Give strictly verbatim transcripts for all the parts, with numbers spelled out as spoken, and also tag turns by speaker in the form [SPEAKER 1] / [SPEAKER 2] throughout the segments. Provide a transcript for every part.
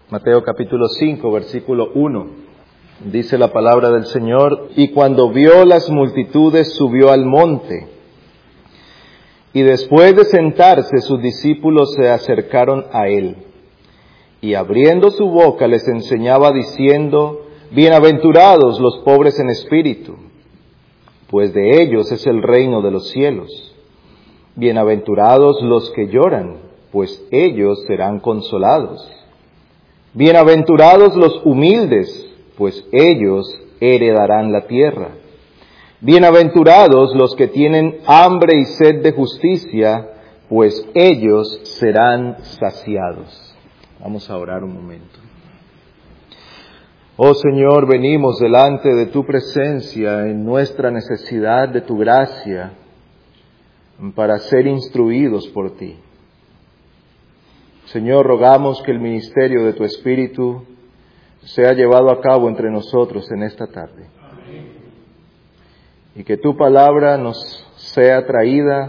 [SPEAKER 1] Mateo capítulo cinco, versículo uno. Dice la palabra del Señor: y cuando vio las multitudes, subió al monte. Y después de sentarse, sus discípulos se acercaron a él. Y abriendo su boca les enseñaba diciendo: bienaventurados los pobres en espíritu, pues de ellos es el reino de los cielos. Bienaventurados los que lloran, pues ellos serán consolados. Bienaventurados los humildes, pues ellos heredarán la tierra. Bienaventurados los que tienen hambre y sed de justicia, pues ellos serán saciados. Vamos a orar un momento. Oh Señor, venimos delante de tu presencia en nuestra necesidad de tu gracia para ser instruidos por ti. Señor, rogamos que el ministerio de tu Espíritu sea llevado a cabo entre nosotros en esta tarde. Amén. Y que tu palabra nos sea traída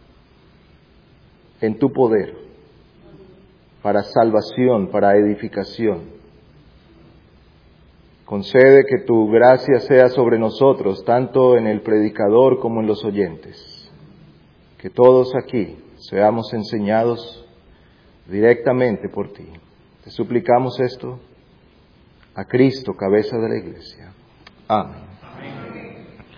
[SPEAKER 1] en tu poder, para salvación, para edificación. Concede que tu gracia sea sobre nosotros, tanto en el predicador como en los oyentes. Que todos aquí seamos enseñados directamente por ti. Te suplicamos esto a Cristo, cabeza de la iglesia. Amén. Amén.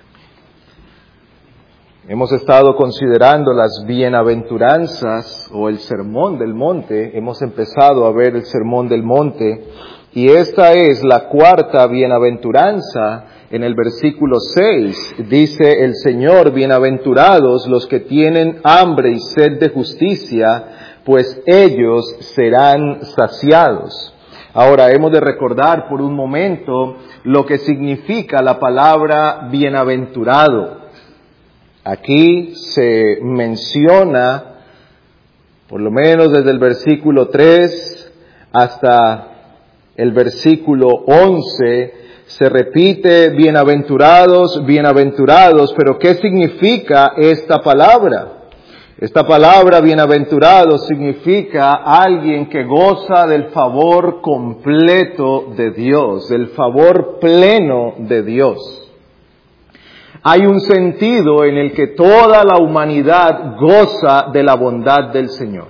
[SPEAKER 1] Hemos estado considerando las bienaventuranzas o el sermón del monte. Hemos empezado a ver el sermón del monte y esta es la cuarta bienaventuranza. En el versículo seis dice el Señor: bienaventurados los que tienen hambre y sed de justicia, pues ellos serán saciados. Ahora hemos de recordar por un momento lo que significa la palabra bienaventurado. Aquí se menciona, por lo menos desde el versículo tres hasta el versículo once, se repite bienaventurados, bienaventurados, pero ¿qué significa esta palabra? Esta palabra bienaventurado significa alguien que goza del favor completo de Dios, del favor pleno de Dios. Hay un sentido en el que toda la humanidad goza de la bondad del Señor.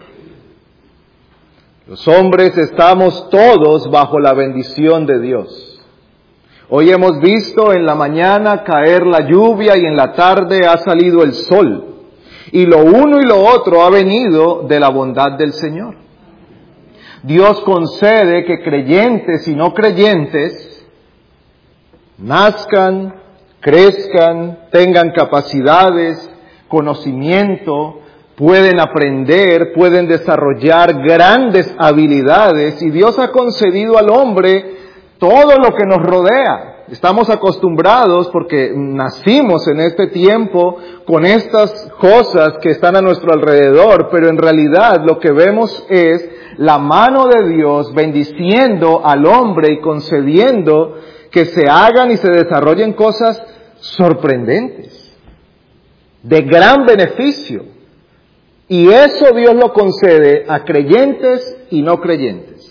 [SPEAKER 1] Los hombres estamos todos bajo la bendición de Dios. Hoy hemos visto en la mañana caer la lluvia y en la tarde ha salido el sol. Y lo uno y lo otro ha venido de la bondad del Señor. Dios concede que creyentes y no creyentes nazcan, crezcan, tengan capacidades, conocimiento, pueden aprender, pueden desarrollar grandes habilidades y Dios ha concedido al hombre todo lo que nos rodea. Estamos acostumbrados porque nacimos en este tiempo con estas cosas que están a nuestro alrededor, pero en realidad lo que vemos es la mano de Dios bendiciendo al hombre y concediendo que se hagan y se desarrollen cosas sorprendentes, de gran beneficio. Y eso Dios lo concede a creyentes y no creyentes.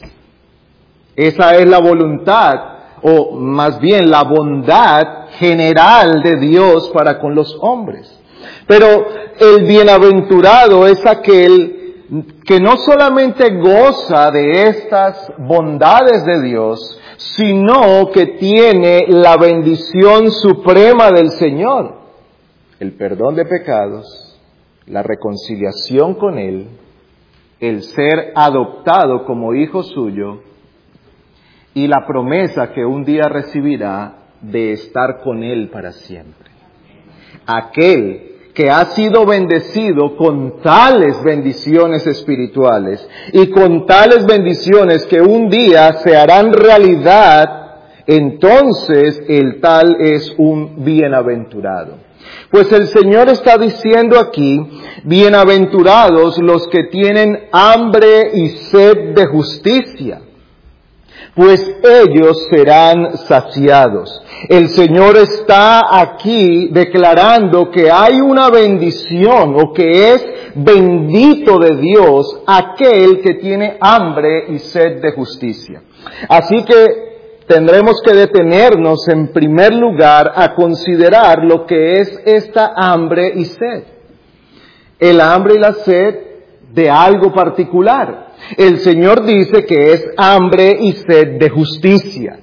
[SPEAKER 1] Esa es la voluntad, o más bien la bondad general de Dios para con los hombres. Pero el bienaventurado es aquel que no solamente goza de estas bondades de Dios, sino que tiene la bendición suprema del Señor, el perdón de pecados, la reconciliación con Él, el ser adoptado como hijo suyo, y la promesa que un día recibirá de estar con Él para siempre. Aquel que ha sido bendecido con tales bendiciones espirituales y con tales bendiciones que un día se harán realidad, entonces el tal es un bienaventurado. Pues el Señor está diciendo aquí: bienaventurados los que tienen hambre y sed de justicia. pues ellos serán saciados. El Señor está aquí declarando que hay una bendición o que es bendito de Dios aquel que tiene hambre y sed de justicia. Así que tendremos que detenernos en primer lugar a considerar lo que es esta hambre y sed. El hambre y la sed de algo particular. El Señor dice que es hambre y sed de justicia.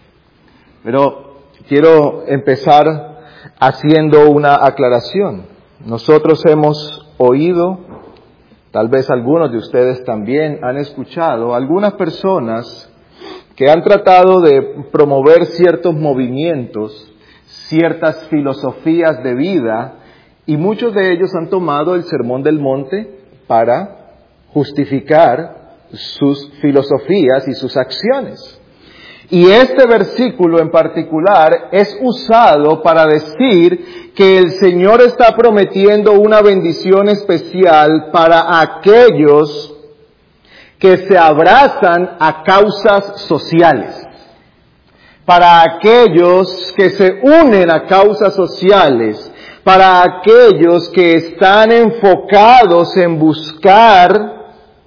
[SPEAKER 1] Pero quiero empezar haciendo una aclaración. Nosotros hemos oído, tal vez algunos de ustedes también han escuchado, algunas personas que han tratado de promover ciertos movimientos, ciertas filosofías de vida, y muchos de ellos han tomado el Sermón del Monte para justificar sus filosofías y sus acciones. Y este versículo en particular es usado para decir que el Señor está prometiendo una bendición especial para aquellos que se abrazan a causas sociales, para aquellos que se unen a causas sociales, para aquellos que están enfocados en buscar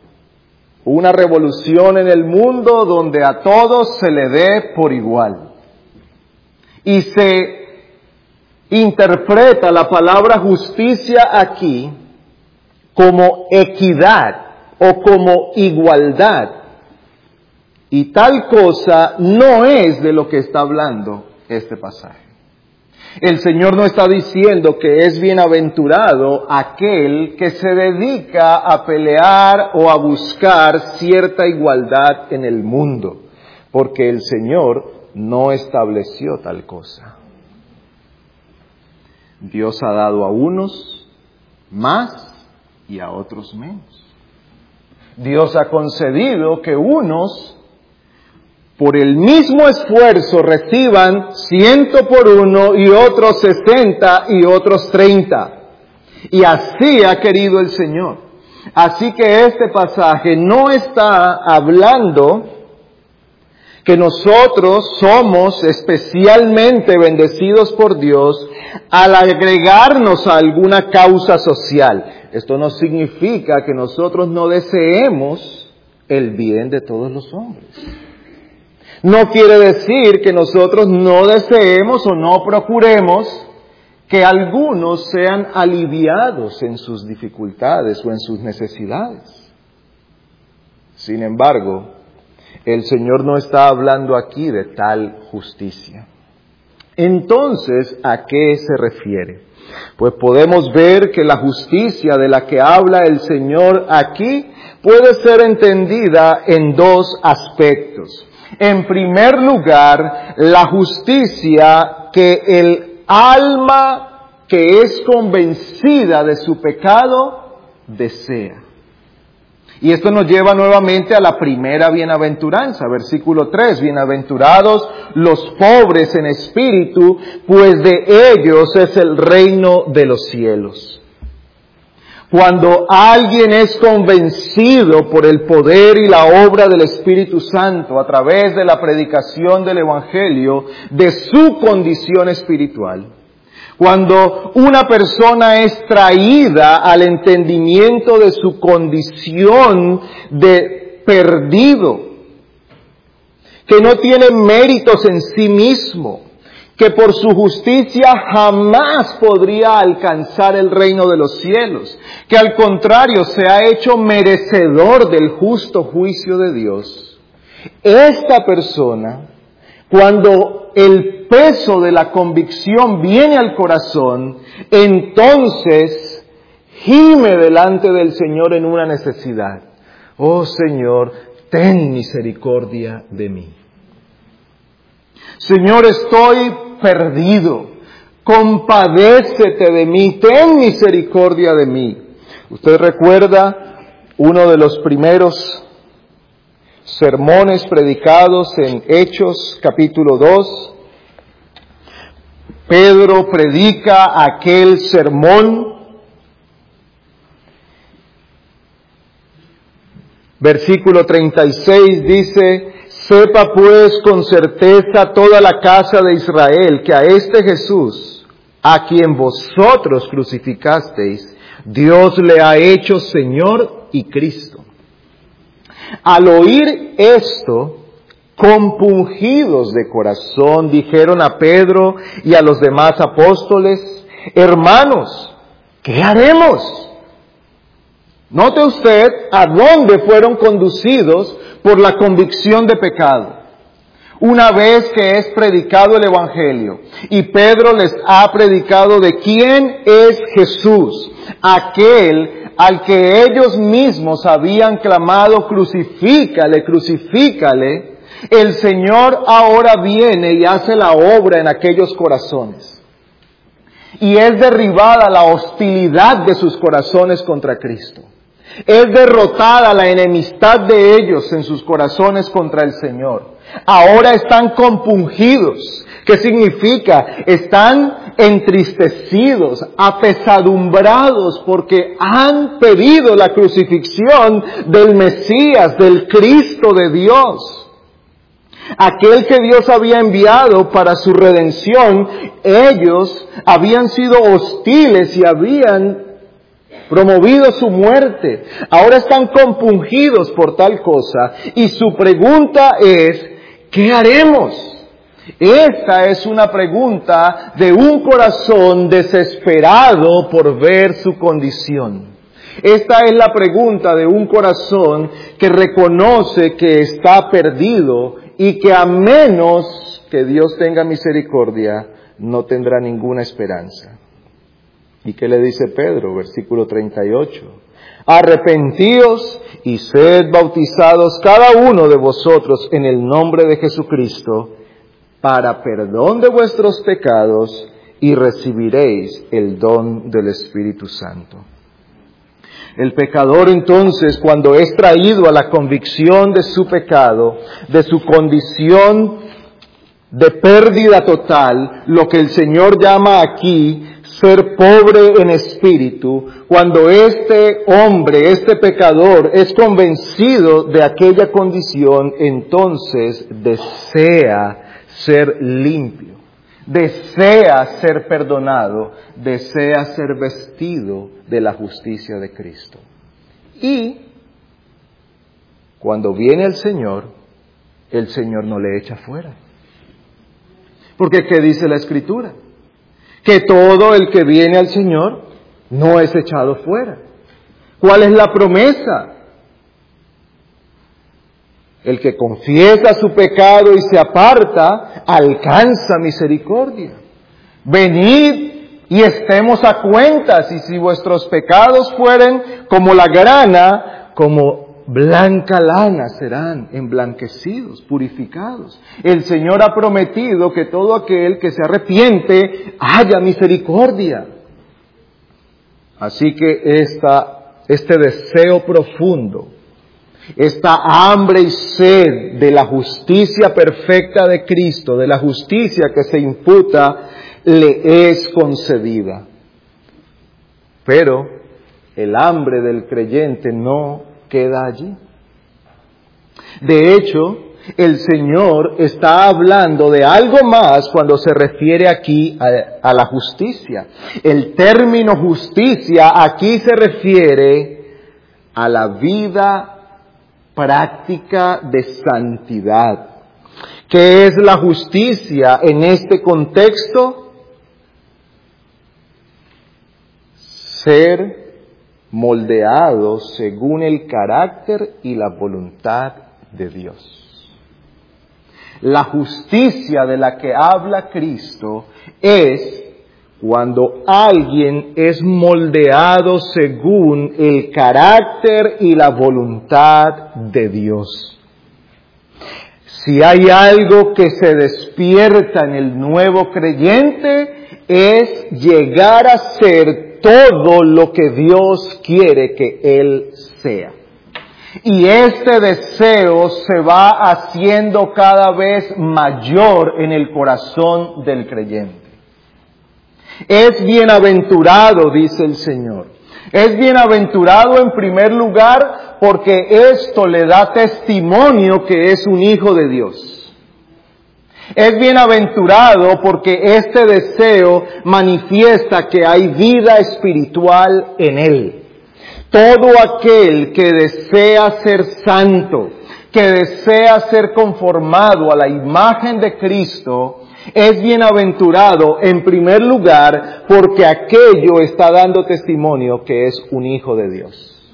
[SPEAKER 1] una revolución en el mundo donde a todos se le dé por igual. Y se interpreta la palabra justicia aquí como equidad o como igualdad. Y tal cosa no es de lo que está hablando este pasaje. El Señor no está diciendo que es bienaventurado aquel que se dedica a pelear o a buscar cierta igualdad en el mundo, porque el Señor no estableció tal cosa. Dios ha dado a unos más y a otros menos. Dios ha concedido que unos, por el mismo esfuerzo, reciban ciento por uno y otros sesenta y otros treinta. Y así ha querido el Señor. Así que este pasaje no está hablando que nosotros somos especialmente bendecidos por Dios al agregarnos a alguna causa social. Esto no significa que nosotros no deseemos el bien de todos los hombres. No quiere decir que nosotros no deseemos o no procuremos que algunos sean aliviados en sus dificultades o en sus necesidades. Sin embargo, el Señor no está hablando aquí de tal justicia. Entonces, ¿a qué se refiere? Pues podemos ver que la justicia de la que habla el Señor aquí puede ser entendida en dos aspectos. En primer lugar, la justicia que el alma que es convencida de su pecado desea. Y esto nos lleva nuevamente a la primera bienaventuranza, versículo tres. Bienaventurados los pobres en espíritu, pues de ellos es el reino de los cielos. Cuando alguien es convencido por el poder y la obra del Espíritu Santo a través de la predicación del Evangelio de su condición espiritual, cuando una persona es traída al entendimiento de su condición de perdido, que no tiene méritos en sí mismo, que por su justicia jamás podría alcanzar el reino de los cielos, que al contrario se ha hecho merecedor del justo juicio de Dios. Esta persona, cuando el peso de la convicción viene al corazón, entonces gime delante del Señor en una necesidad. Oh Señor, ten misericordia de mí. Señor, estoy perdido, compadécete de mí, ten misericordia de mí. Usted recuerda uno de los primeros sermones predicados en Hechos capítulo dos. Pedro predica aquel sermón. Versículo treinta y seis dice: Sepa pues con certeza toda la casa de Israel que a este Jesús, a quien vosotros crucificasteis, Dios le ha hecho Señor y Cristo. Al oír esto, compungidos de corazón, dijeron a Pedro y a los demás apóstoles: hermanos, ¿qué haremos? Note usted a dónde fueron conducidos por la convicción de pecado. Una vez que es predicado el Evangelio y Pedro les ha predicado de quién es Jesús, aquel al que ellos mismos habían clamado: crucifícale, crucifícale, el Señor ahora viene y hace la obra en aquellos corazones. Y es derribada la hostilidad de sus corazones contra Cristo. Es derrotada la enemistad de ellos en sus corazones contra el Señor. Ahora están compungidos. ¿Qué significa? Están entristecidos, apesadumbrados, porque han pedido la crucifixión del Mesías, del Cristo de Dios. Aquel que Dios había enviado para su redención. Ellos habían sido hostiles y habían promovido su muerte. Ahora están compungidos por tal cosa. Y su pregunta es: ¿qué haremos? Esta es una pregunta de un corazón desesperado por ver su condición. Esta es la pregunta de un corazón que reconoce que está perdido y que a menos que Dios tenga misericordia, no tendrá ninguna esperanza. ¿Y qué le dice Pedro? Versículo treinta y ocho. Arrepentíos y sed bautizados cada uno de vosotros en el nombre de Jesucristo para perdón de vuestros pecados y recibiréis el don del Espíritu Santo. El pecador entonces, cuando es traído a la convicción de su pecado, de su condición de pérdida total, lo que el Señor llama aquí ser pobre en espíritu, cuando este hombre, este pecador, es convencido de aquella condición, entonces desea ser limpio, desea ser perdonado, desea ser vestido de la justicia de Cristo. Y cuando viene el Señor, el Señor no le echa fuera. Porque ¿qué dice la Escritura? Que todo el que viene al Señor no es echado fuera. ¿Cuál es la promesa? El que confiesa su pecado y se aparta, alcanza misericordia. Venid y estemos a cuentas, y si vuestros pecados fueren como la grana, como blanca lana serán emblanquecidos, purificados. El Señor ha prometido que todo aquel que se arrepiente haya misericordia. Así que esta, este deseo profundo, esta hambre y sed de la justicia perfecta de Cristo, de la justicia que se imputa, le es concedida. Pero el hambre del creyente no queda allí. De hecho, el Señor está hablando de algo más cuando se refiere aquí a, a la justicia. El término justicia aquí se refiere a la vida práctica de santidad. ¿Qué es la justicia en este contexto? Ser moldeado según el carácter y la voluntad de Dios. La justicia de la que habla Cristo es cuando alguien es moldeado según el carácter y la voluntad de Dios. Si hay algo que se despierta en el nuevo creyente, es llegar a ser todo lo que Dios quiere que él sea. Y este deseo se va haciendo cada vez mayor en el corazón del creyente. Es bienaventurado, dice el Señor. Es bienaventurado en primer lugar porque esto le da testimonio que es un hijo de Dios. Es bienaventurado porque este deseo manifiesta que hay vida espiritual en él. Todo aquel que desea ser santo, que desea ser conformado a la imagen de Cristo, es bienaventurado en primer lugar porque aquello está dando testimonio que es un hijo de Dios.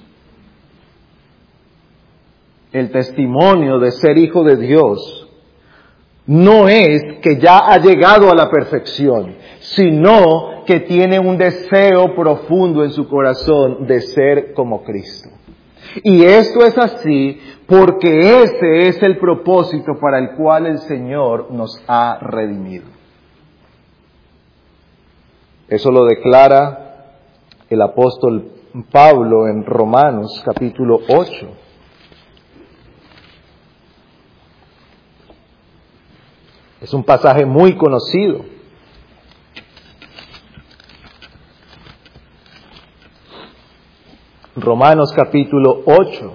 [SPEAKER 1] El testimonio de ser hijo de Dios no es que ya ha llegado a la perfección, sino que tiene un deseo profundo en su corazón de ser como Cristo. Y esto es así porque ese es el propósito para el cual el Señor nos ha redimido. Eso lo declara el apóstol Pablo en Romanos capítulo ocho. Es un pasaje muy conocido. Romanos capítulo ocho,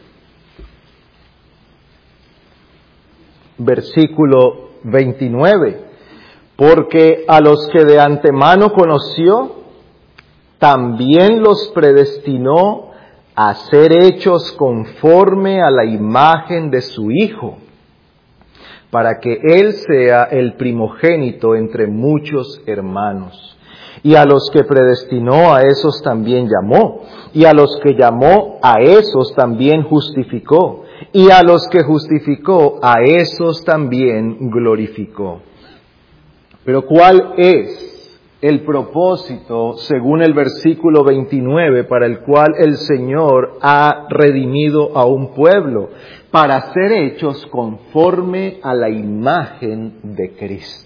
[SPEAKER 1] versículo veintinueve. Porque a los que de antemano conoció, también los predestinó a ser hechos conforme a la imagen de su Hijo, para que Él sea el primogénito entre muchos hermanos. Y a los que predestinó, a esos también llamó. Y a los que llamó, a esos también justificó. Y a los que justificó, a esos también glorificó. Pero ¿cuál es el propósito, según el versículo veintinueve, para el cual el Señor ha redimido a un pueblo? Para ser hechos conforme a la imagen de Cristo.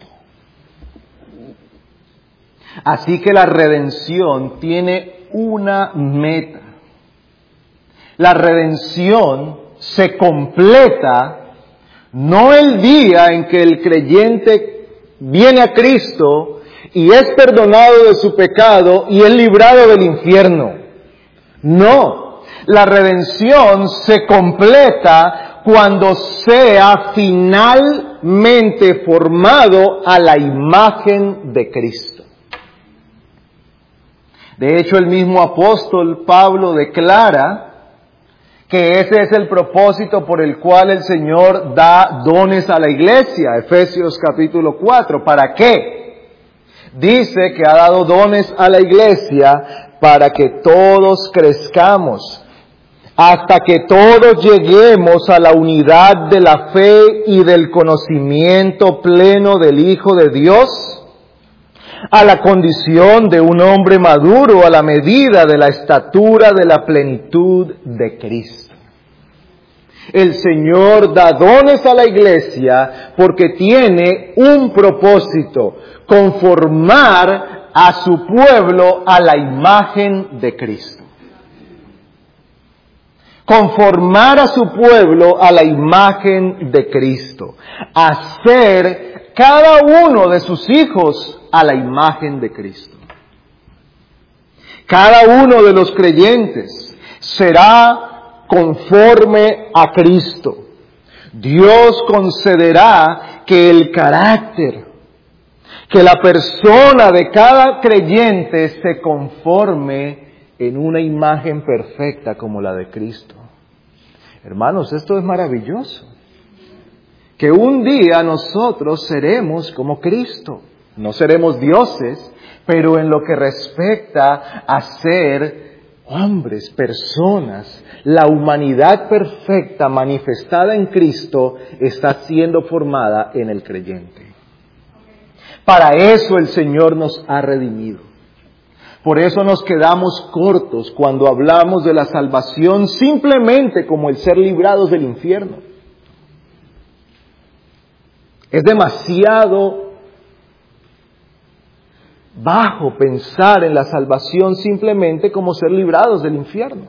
[SPEAKER 1] Así que la redención tiene una meta. La redención se completa no el día en que el creyente viene a Cristo y es perdonado de su pecado y es librado del infierno. No. La redención se completa cuando sea finalmente formado a la imagen de Cristo. De hecho, el mismo apóstol Pablo declara que ese es el propósito por el cual el Señor da dones a la iglesia. Efesios capítulo cuatro. ¿Para qué? Dice que ha dado dones a la iglesia para que todos crezcamos, hasta que todos lleguemos a la unidad de la fe y del conocimiento pleno del Hijo de Dios, a la condición de un hombre maduro a la medida de la estatura de la plenitud de Cristo. El Señor da dones a la iglesia porque tiene un propósito: conformar a su pueblo a la imagen de Cristo. Conformar a su pueblo a la imagen de Cristo. Hacer cada uno de sus hijos a la imagen de Cristo. Cada uno de los creyentes será conforme a Cristo. Dios concederá que el carácter, que la persona de cada creyente se conforme en una imagen perfecta como la de Cristo. Hermanos, esto es maravilloso. Que un día nosotros seremos como Cristo. No seremos dioses, pero en lo que respecta a ser hombres, personas, la humanidad perfecta manifestada en Cristo está siendo formada en el creyente. Para eso el Señor nos ha redimido. Por eso nos quedamos cortos cuando hablamos de la salvación simplemente como el ser librados del infierno. Es demasiado bajo pensar en la salvación simplemente como ser librados del infierno.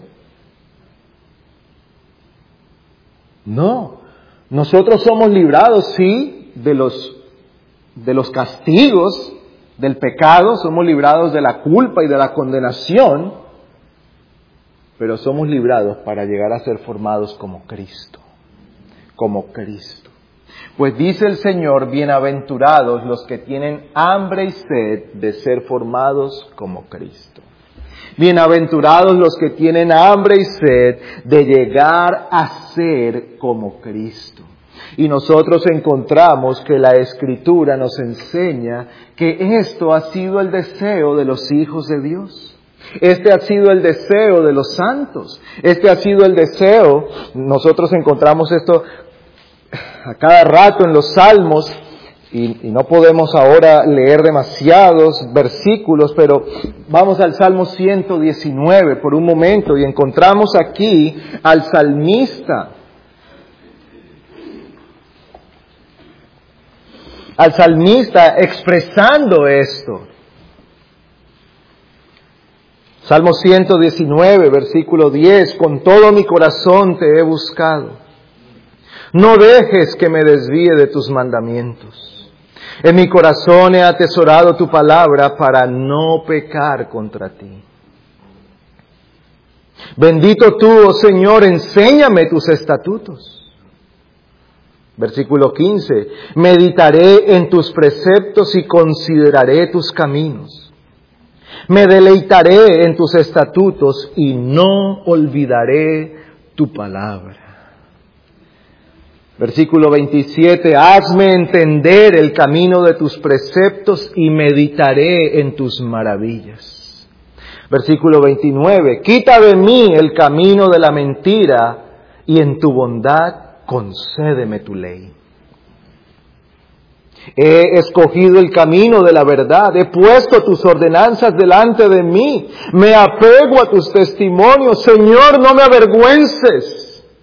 [SPEAKER 1] No, nosotros somos librados, sí, de los, de los castigos del pecado, somos librados de la culpa y de la condenación, pero somos librados para llegar a ser formados como Cristo, como Cristo. Pues dice el Señor, bienaventurados los que tienen hambre y sed de ser formados como Cristo. Bienaventurados los que tienen hambre y sed de llegar a ser como Cristo. Y nosotros encontramos que la Escritura nos enseña que esto ha sido el deseo de los hijos de Dios. Este ha sido el deseo de los santos. Este ha sido el deseo, nosotros encontramos esto a cada rato en los Salmos, y, y no podemos ahora leer demasiados versículos, pero vamos al Salmo ciento diecinueve por un momento y encontramos aquí al salmista. Al salmista expresando esto. Salmo ciento diecinueve, versículo diez, con todo mi corazón te he buscado. No dejes que me desvíe de tus mandamientos. En mi corazón he atesorado tu palabra para no pecar contra ti. Bendito tú, oh Señor, enséñame tus estatutos. Versículo quince, meditaré en tus preceptos y consideraré tus caminos. Me deleitaré en tus estatutos y no olvidaré tu palabra. Versículo veintisiete, hazme entender el camino de tus preceptos y meditaré en tus maravillas. Versículo veintinueve, quita de mí el camino de la mentira y en tu bondad concédeme tu ley. He escogido el camino de la verdad, he puesto tus ordenanzas delante de mí, me apego a tus testimonios, Señor, no me avergüences.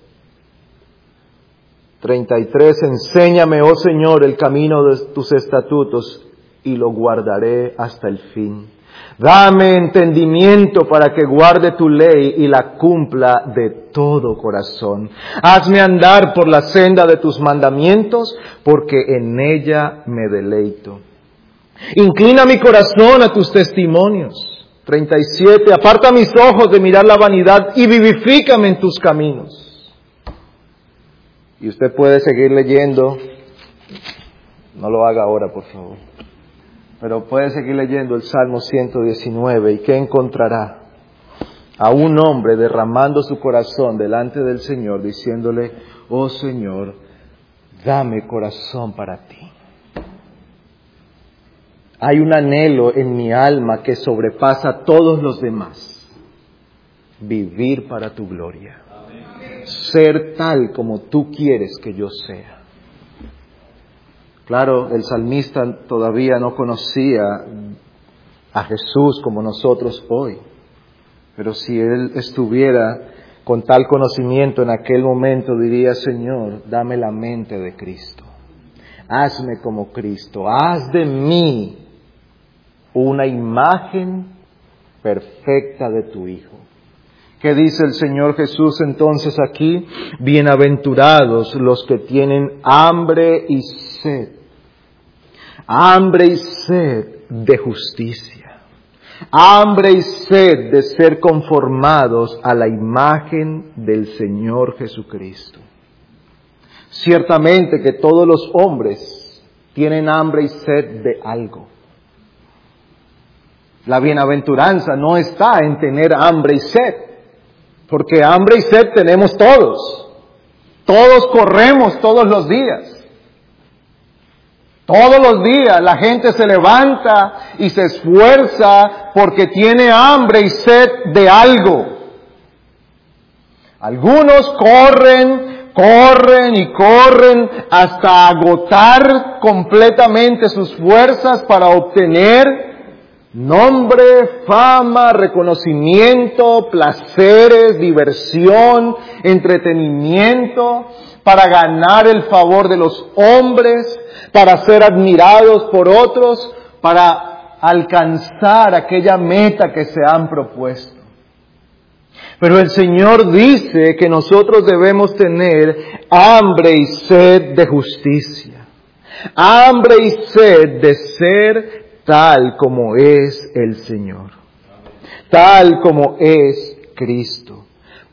[SPEAKER 1] treinta y tres, enséñame, oh Señor, el camino de tus estatutos y lo guardaré hasta el fin. Dame entendimiento para que guarde tu ley y la cumpla de todo corazón. Hazme andar por la senda de tus mandamientos, porque en ella me deleito. Inclina mi corazón a tus testimonios. treinta y siete, aparta mis ojos de mirar la vanidad y vivifícame en tus caminos. Y usted puede seguir leyendo, no lo haga ahora por favor, pero puede seguir leyendo el Salmo ciento diecinueve y ¿qué encontrará? A un hombre derramando su corazón delante del Señor, diciéndole, oh Señor, dame corazón para ti. Hay un anhelo en mi alma que sobrepasa a todos los demás, vivir para tu gloria. Ser tal como tú quieres que yo sea. Claro, el salmista todavía no conocía a Jesús como nosotros hoy, pero si él estuviera con tal conocimiento en aquel momento diría, Señor, dame la mente de Cristo, hazme como Cristo, haz de mí una imagen perfecta de tu Hijo. ¿Qué dice el Señor Jesús entonces aquí? Bienaventurados los que tienen hambre y sed. Hambre y sed de justicia. Hambre y sed de ser conformados a la imagen del Señor Jesucristo. Ciertamente que todos los hombres tienen hambre y sed de algo. La bienaventuranza no está en tener hambre y sed. Porque hambre y sed tenemos todos. Todos corremos todos los días. Todos los días la gente se levanta y se esfuerza porque tiene hambre y sed de algo. Algunos corren, corren y corren hasta agotar completamente sus fuerzas para obtener nombre, fama, reconocimiento, placeres, diversión, entretenimiento, para ganar el favor de los hombres, para ser admirados por otros, para alcanzar aquella meta que se han propuesto. Pero el Señor dice que nosotros debemos tener hambre y sed de justicia, hambre y sed de ser tal como es el Señor, tal como es Cristo.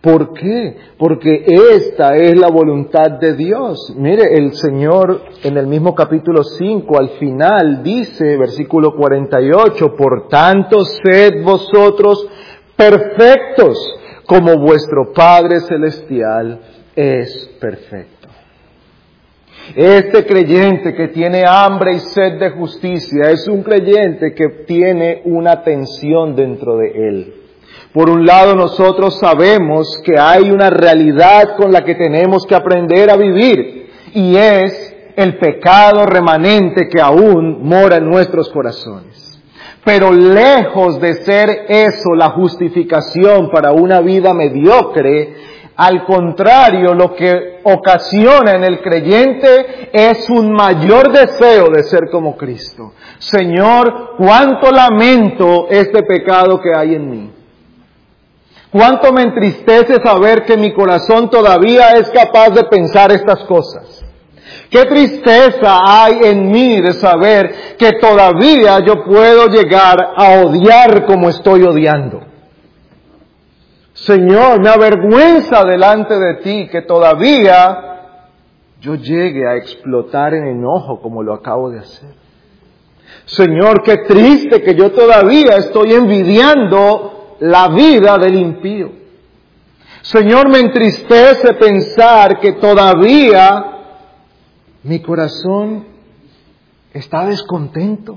[SPEAKER 1] ¿Por qué? Porque esta es la voluntad de Dios. Mire, el Señor en el mismo capítulo cinco, al final dice, versículo cuarenta y ocho, por tanto, sed vosotros perfectos, como vuestro Padre Celestial es perfecto. Este creyente que tiene hambre y sed de justicia es un creyente que tiene una tensión dentro de él. Por un lado, nosotros sabemos que hay una realidad con la que tenemos que aprender a vivir, y es el pecado remanente que aún mora en nuestros corazones. Pero lejos de ser eso la justificación para una vida mediocre, al contrario, lo que ocasiona en el creyente es un mayor deseo de ser como Cristo. Señor, cuánto lamento este pecado que hay en mí. Cuánto me entristece saber que mi corazón todavía es capaz de pensar estas cosas. Qué tristeza hay en mí de saber que todavía yo puedo llegar a odiar como estoy odiando. Señor, me avergüenza delante de ti que todavía yo llegue a explotar en enojo como lo acabo de hacer. Señor, qué triste que yo todavía estoy envidiando la vida del impío. Señor, me entristece pensar que todavía mi corazón está descontento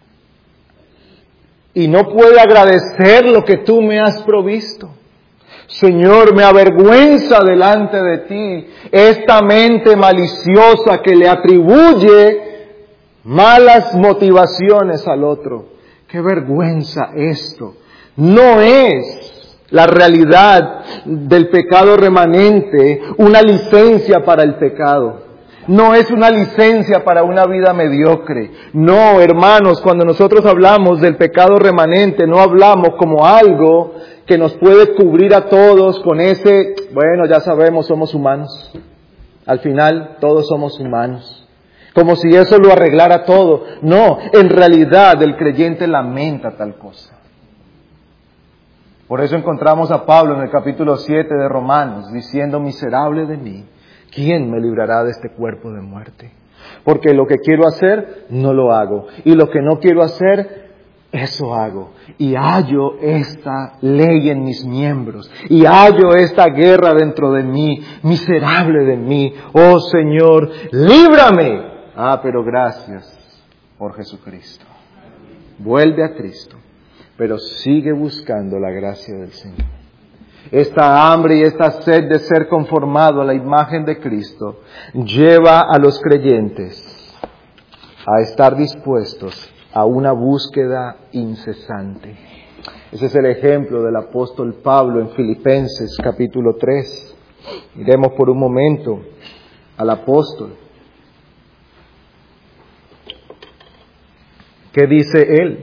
[SPEAKER 1] y no puede agradecer lo que tú me has provisto. Señor, me avergüenza delante de ti esta mente maliciosa que le atribuye malas motivaciones al otro. Qué vergüenza esto. No es la realidad del pecado remanente una licencia para el pecado. No es una licencia para una vida mediocre. No, hermanos, cuando nosotros hablamos del pecado remanente, no hablamos como algo que nos puede cubrir a todos con ese, bueno, ya sabemos, somos humanos. Al final, todos somos humanos. Como si eso lo arreglara todo. No, en realidad el creyente lamenta tal cosa. Por eso encontramos a Pablo en el capítulo siete de Romanos, diciendo, miserable de mí, ¿quién me librará de este cuerpo de muerte? Porque lo que quiero hacer, no lo hago. Y lo que no quiero hacer, eso hago. Y hallo esta ley en mis miembros. Y hallo esta guerra dentro de mí. Miserable de mí. Oh Señor, líbrame. Ah, pero gracias por Jesucristo. Vuelve a Cristo. Pero sigue buscando la gracia del Señor. Esta hambre y esta sed de ser conformado a la imagen de Cristo lleva a los creyentes a estar dispuestos a una búsqueda incesante. Ese es el ejemplo del apóstol Pablo en Filipenses capítulo tres. Miremos por un momento al apóstol. ¿Qué dice él?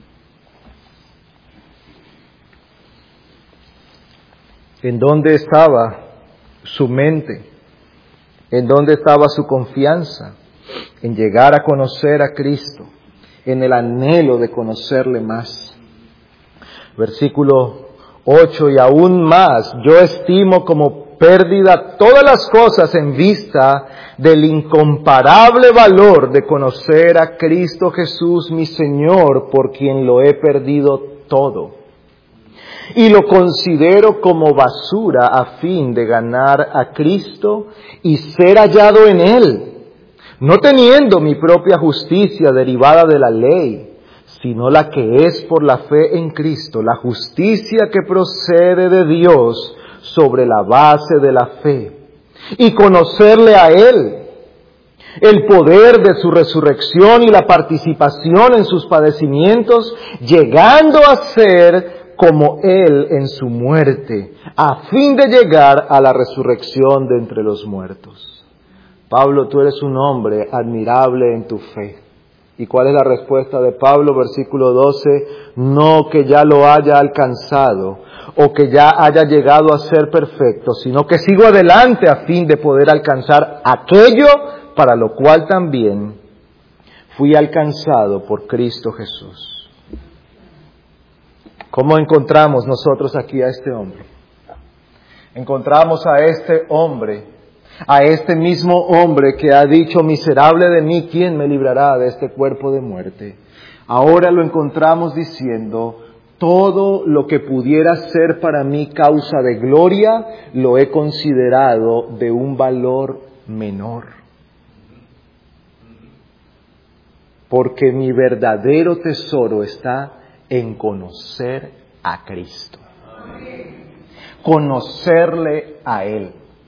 [SPEAKER 1] ¿En dónde estaba su mente? ¿En dónde estaba su confianza? En llegar a conocer a Cristo, en el anhelo de conocerle más. Versículo ocho, y aún más, yo estimo como pérdida todas las cosas en vista del incomparable valor de conocer a Cristo Jesús, mi Señor, por quien lo he perdido todo. Y lo considero como basura a fin de ganar a Cristo y ser hallado en Él, no teniendo mi propia justicia derivada de la ley, sino la que es por la fe en Cristo, la justicia que procede de Dios sobre la base de la fe, y conocerle a Él, el poder de su resurrección y la participación en sus padecimientos, llegando a ser como Él en su muerte, a fin de llegar a la resurrección de entre los muertos. Pablo, tú eres un hombre admirable en tu fe. ¿Y cuál es la respuesta de Pablo? Versículo doce, no que ya lo haya alcanzado o que ya haya llegado a ser perfecto, sino que sigo adelante a fin de poder alcanzar aquello para lo cual también fui alcanzado por Cristo Jesús. ¿Cómo encontramos nosotros aquí a este hombre? encontramos a este hombre, a este mismo hombre que ha dicho, miserable de mí, ¿quién me librará de este cuerpo de muerte? Ahora lo encontramos diciendo, todo lo que pudiera ser para mí causa de gloria, lo he considerado de un valor menor. Porque mi verdadero tesoro está en conocer a Cristo. Conocerle a Él.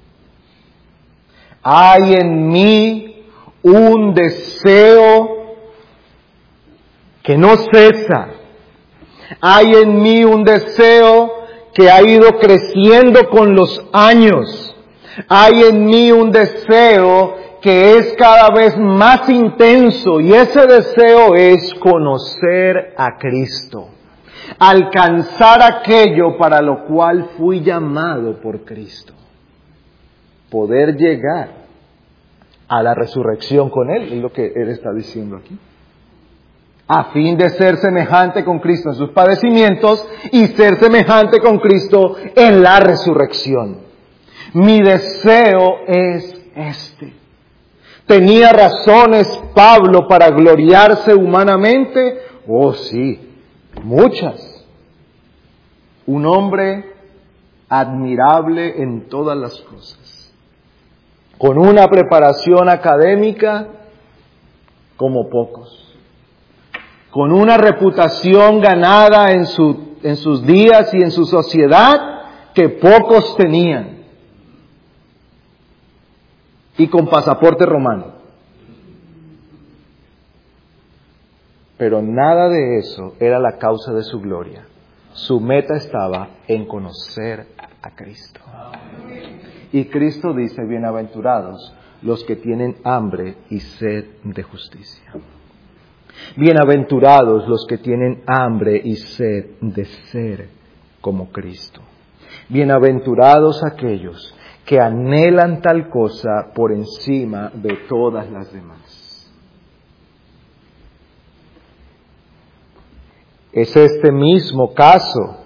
[SPEAKER 1] Hay en mí un deseo que no cesa. Hay en mí un deseo que ha ido creciendo con los años. Hay en mí un deseo que es cada vez más intenso, y ese deseo es conocer a Cristo. Alcanzar aquello para lo cual fui llamado por Cristo. Poder llegar a la resurrección con Él, es lo que Él está diciendo aquí. A fin de ser semejante con Cristo en sus padecimientos y ser semejante con Cristo en la resurrección. Mi deseo es este. ¿Tenía razones Pablo para gloriarse humanamente? Oh sí, muchas. Un hombre admirable en todas las cosas. Con una preparación académica como pocos. Con una reputación ganada en, su, en sus días y en su sociedad que pocos tenían. Y con pasaporte romano. Pero nada de eso era la causa de su gloria. Su meta estaba en conocer a Cristo. Y Cristo dice, bienaventurados los que tienen hambre y sed de justicia. Bienaventurados los que tienen hambre y sed de ser como Cristo. Bienaventurados aquellos que anhelan tal cosa por encima de todas las demás. Es este mismo caso,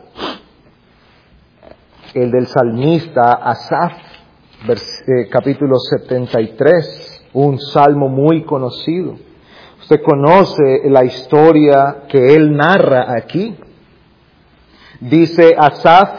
[SPEAKER 1] el del salmista Asaf, capítulo setenta y tres, un salmo muy conocido. Usted conoce la historia que él narra aquí. Dice Asaf,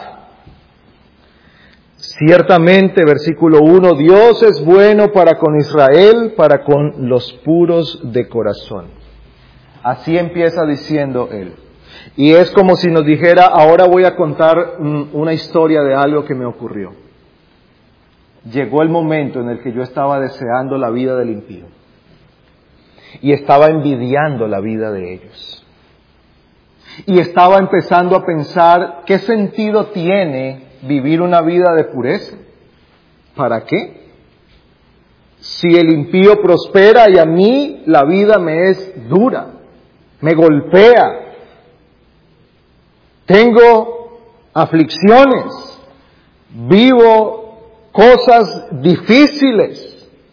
[SPEAKER 1] ciertamente, versículo uno, Dios es bueno para con Israel, para con los puros de corazón. Así empieza diciendo él. Y es como si nos dijera, ahora voy a contar una historia de algo que me ocurrió. Llegó el momento en el que yo estaba deseando la vida del impío. Y estaba envidiando la vida de ellos. Y estaba empezando a pensar, ¿qué sentido tiene vivir una vida de pureza? ¿Para qué? Si el impío prospera y a mí la vida me es dura, me golpea, tengo aflicciones, vivo cosas difíciles.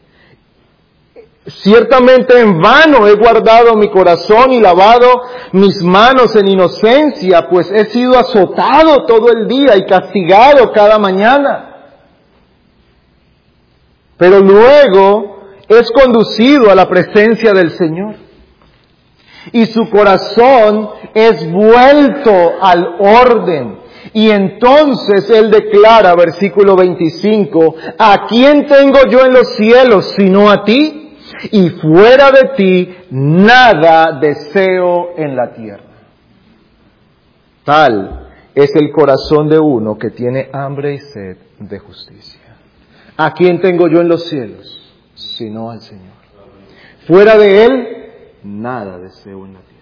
[SPEAKER 1] Ciertamente en vano he guardado mi corazón y lavado mis manos en inocencia, pues he sido azotado todo el día y castigado cada mañana. Pero luego es conducido a la presencia del Señor. Y su corazón es vuelto al orden. Y entonces él declara, versículo veinticinco, ¿a quién tengo yo en los cielos sino a ti? Y fuera de ti nada deseo en la tierra. Tal es el corazón de uno que tiene hambre y sed de justicia. ¿A quién tengo yo en los cielos? Sino al Señor. Fuera de Él, nada deseo en la tierra.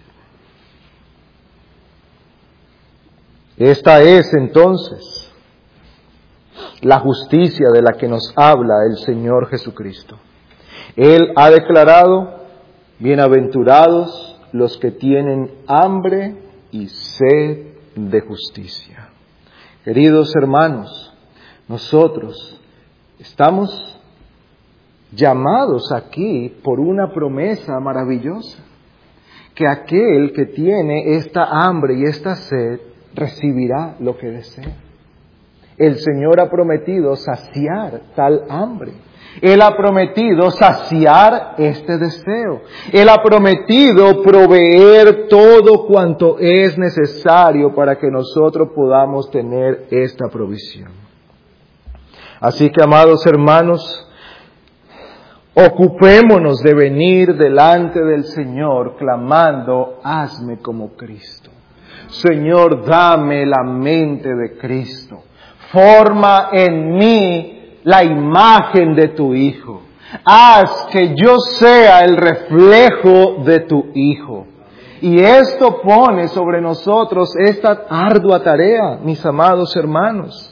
[SPEAKER 1] Esta es entonces la justicia de la que nos habla el Señor Jesucristo. Él ha declarado, bienaventurados los que tienen hambre y sed de justicia. Queridos hermanos, nosotros estamos llamados aquí por una promesa maravillosa, que aquel que tiene esta hambre y esta sed recibirá lo que desea. El Señor ha prometido saciar tal hambre. Él ha prometido saciar este deseo. Él ha prometido proveer todo cuanto es necesario para que nosotros podamos tener esta provisión. Así que, amados hermanos, ocupémonos de venir delante del Señor clamando, hazme como Cristo. Señor, dame la mente de Cristo. Forma en mí la imagen de tu Hijo. Haz que yo sea el reflejo de tu Hijo. Y esto pone sobre nosotros esta ardua tarea, mis amados hermanos.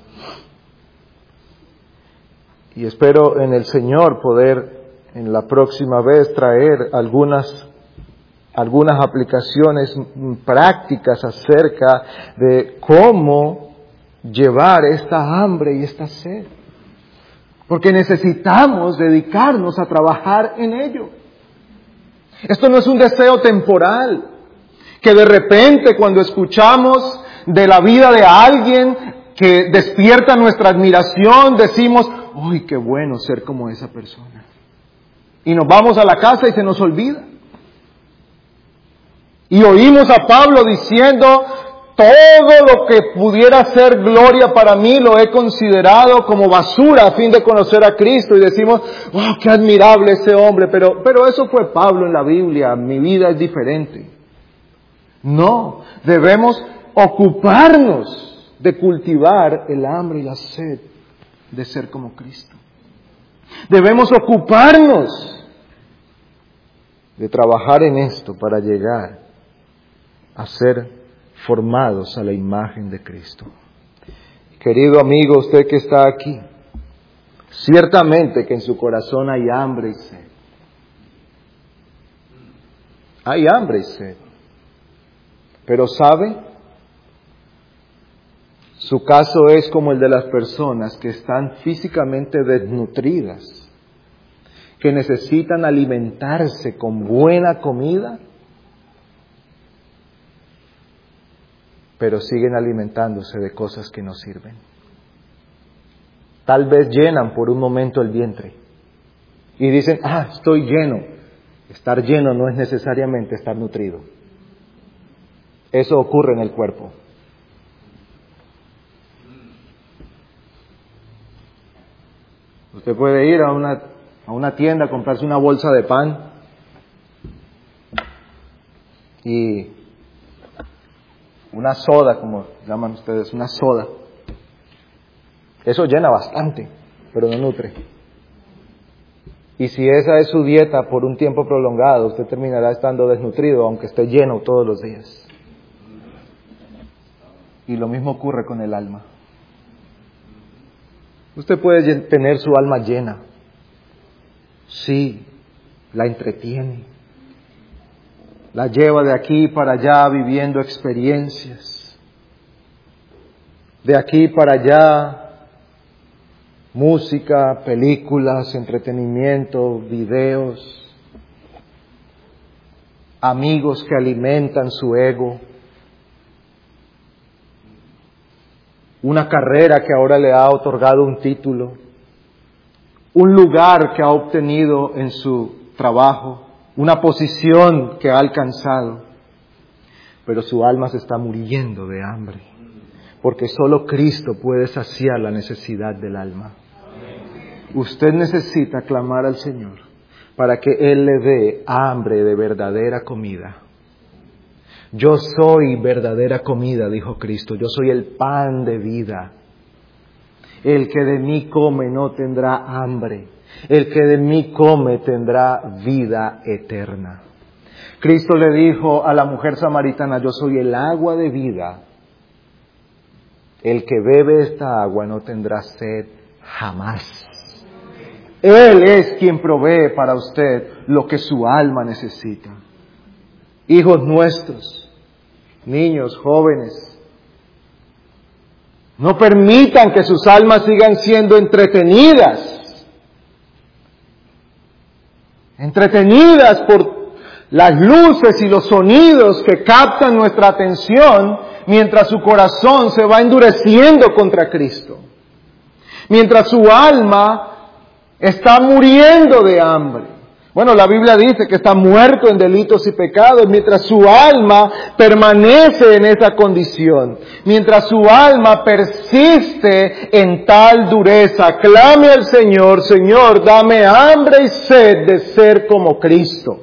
[SPEAKER 1] Y espero en el Señor poder en la próxima vez traer algunas, algunas aplicaciones prácticas acerca de cómo llevar esta hambre y esta sed. Porque necesitamos dedicarnos a trabajar en ello. Esto no es un deseo temporal, que de repente cuando escuchamos de la vida de alguien que despierta nuestra admiración, decimos, ¡uy, qué bueno ser como esa persona! Y nos vamos a la casa y se nos olvida. Y oímos a Pablo diciendo, todo lo que pudiera ser gloria para mí lo he considerado como basura a fin de conocer a Cristo. Y decimos, ¡oh, qué admirable ese hombre! Pero, pero eso fue Pablo en la Biblia, mi vida es diferente. No, debemos ocuparnos de cultivar el hambre y la sed de ser como Cristo. Debemos ocuparnos de trabajar en esto para llegar a ser formados a la imagen de Cristo. Querido amigo, usted que está aquí, ciertamente que en su corazón hay hambre y sed. Hay hambre y sed. Pero ¿sabe? Su caso es como el de las personas que están físicamente desnutridas, que necesitan alimentarse con buena comida, pero siguen alimentándose de cosas que no sirven. Tal vez llenan por un momento el vientre y dicen, ah, estoy lleno. Estar lleno no es necesariamente estar nutrido. Eso ocurre en el cuerpo. Usted puede ir a una, a una tienda a comprarse una bolsa de pan y una soda, como llaman ustedes, una soda. Eso llena bastante, pero no nutre. Y si esa es su dieta por un tiempo prolongado, usted terminará estando desnutrido, aunque esté lleno todos los días. Y lo mismo ocurre con el alma. Usted puede tener su alma llena. Sí, la entretiene. La lleva de aquí para allá viviendo experiencias. De aquí para allá, música, películas, entretenimiento, videos, amigos que alimentan su ego, una carrera que ahora le ha otorgado un título, un lugar que ha obtenido en su trabajo, una posición que ha alcanzado, pero su alma se está muriendo de hambre, porque solo Cristo puede saciar la necesidad del alma. Usted necesita clamar al Señor para que Él le dé hambre de verdadera comida. Yo soy verdadera comida, dijo Cristo, yo soy el pan de vida. El que de mí come no tendrá hambre. El que de mí come tendrá vida eterna. Cristo le dijo a la mujer samaritana, yo soy el agua de vida. El que bebe esta agua no tendrá sed jamás. Él es quien provee para usted lo que su alma necesita. Hijos nuestros, niños, jóvenes, no permitan que sus almas sigan siendo entretenidas, entretenidas por las luces y los sonidos que captan nuestra atención mientras su corazón se va endureciendo contra Cristo. mientras su alma está muriendo de hambre. Bueno, la Biblia dice que está muerto en delitos y pecados, mientras su alma permanece en esa condición, mientras su alma persiste en tal dureza. Clame al Señor: Señor, dame hambre y sed de ser como Cristo.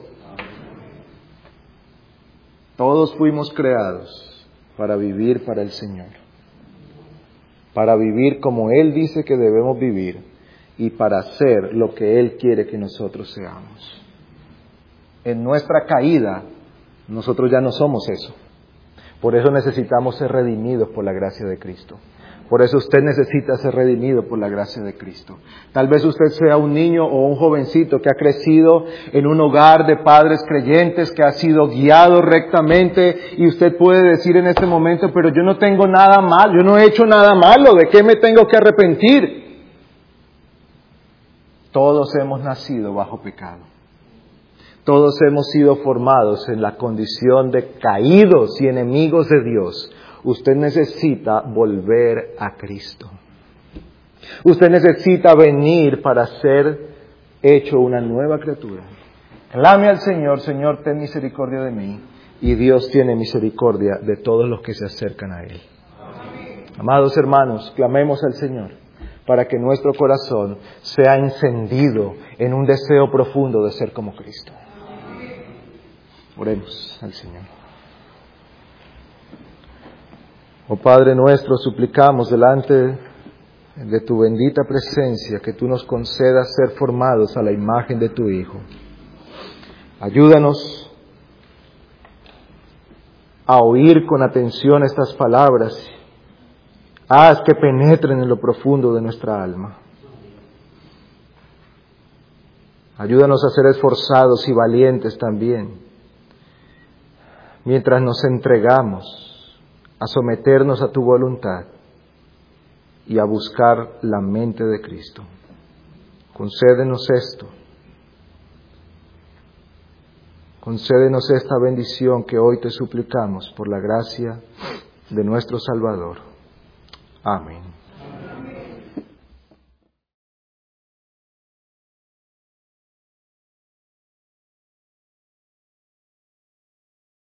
[SPEAKER 1] Todos fuimos creados para vivir para el Señor, para vivir como Él dice que debemos vivir y para hacer lo que Él quiere que nosotros seamos. En nuestra caída, nosotros ya no somos eso. Por eso necesitamos ser redimidos por la gracia de Cristo. Por eso usted necesita ser redimido por la gracia de Cristo. Tal vez usted sea un niño o un jovencito que ha crecido en un hogar de padres creyentes, que ha sido guiado rectamente, y usted puede decir en este momento: pero yo no tengo nada mal, yo no he hecho nada malo, ¿de qué me tengo que arrepentir? Todos hemos nacido bajo pecado. Todos hemos sido formados en la condición de caídos y enemigos de Dios. Usted necesita volver a Cristo. Usted necesita venir para ser hecho una nueva criatura. Clame al Señor: Señor, ten misericordia de mí. Y Dios tiene misericordia de todos los que se acercan a Él. Amén. Amados hermanos, clamemos al Señor para que nuestro corazón sea encendido en un deseo profundo de ser como Cristo. Oremos al Señor. Oh Padre nuestro, suplicamos delante de tu bendita presencia que tú nos concedas ser formados a la imagen de tu Hijo. Ayúdanos a oír con atención estas palabras. Haz que penetren en lo profundo de nuestra alma. Ayúdanos a ser esforzados y valientes también, mientras nos entregamos a someternos a tu voluntad y a buscar la mente de Cristo. Concédenos esto. Concédenos esta bendición que hoy te suplicamos por la gracia de nuestro Salvador. Amén.